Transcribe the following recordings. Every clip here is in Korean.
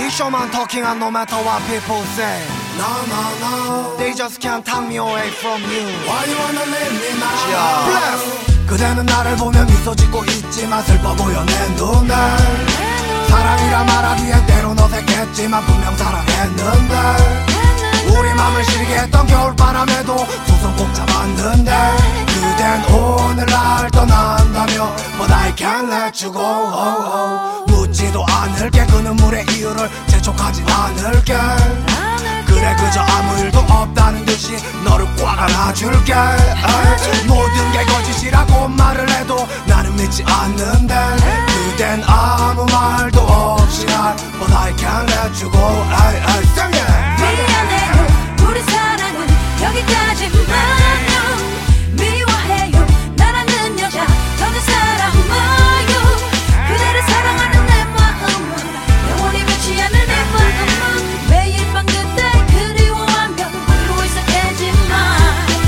이 쇼만 talking and no matter what people say. No, no, no. They just can't take me away from you. Why you wanna leave me now? Bless. 그대는 나를 보며 미소 짓고 있지만 슬퍼 보여 내 눈에. 사랑이라 말하기엔 때론 어색했지만 분명 사랑했는데 우리 맘을 시리게 했던 겨울바람에도 두 손 꼭 잡았는데 그댄 오늘 날 떠난다며 But I can't let you go. 묻지도 않을게 그 눈물의 이유를 재촉하지 않을게. 그래 그저 아무 일도 없다는 듯이 너를 꽉 안아줄게. 모든 게 거짓이라고 말을 해도 나는 믿지 않는데 그댄 아무 말도 없이 날 But I can't let you go. Sing it. 미안해요 우리 사랑은 여기까지만요. 미워해요 나라는 여자 전혀 사랑 마요. 그대를 사랑하는 내 마음은 영원히 변치 않을 내 마음은 매일 밤 그대 그리워하며 울고 있었겠지만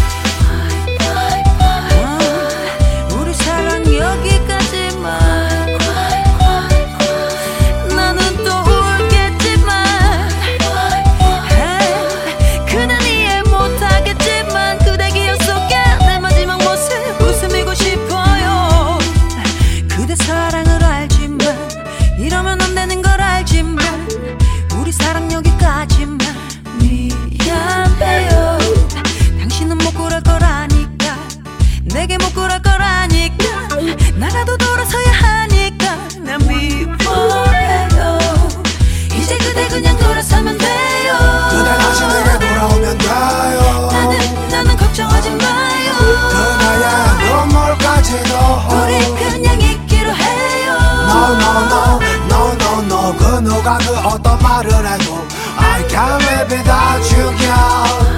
우리 사랑 여기까지만. 나는 또 울겠지만 그댄 이해 못하겠지만 그대 기억 속에 내 마지막 모습 웃음이고 싶어요. 그대 사랑을 알지만 이러면 안 되는 걸 알지만 우리 사랑 여기까지만. 미안해요 당신은 못 그럴 거라니까. 내게 못 그럴 거라니까. 나라도 돌아서야 하니까. 난 미워해요 이제 그대 그냥 돌아서면 돼요. 그대 다시 내게 돌아오면 돼요. 나는 걱정하지 마요. 그대의 눈물까지도 우리 그냥 있기로 해요. No no no no no no. 그 누가 그 어떤 말을 해도 I can't live without you girl.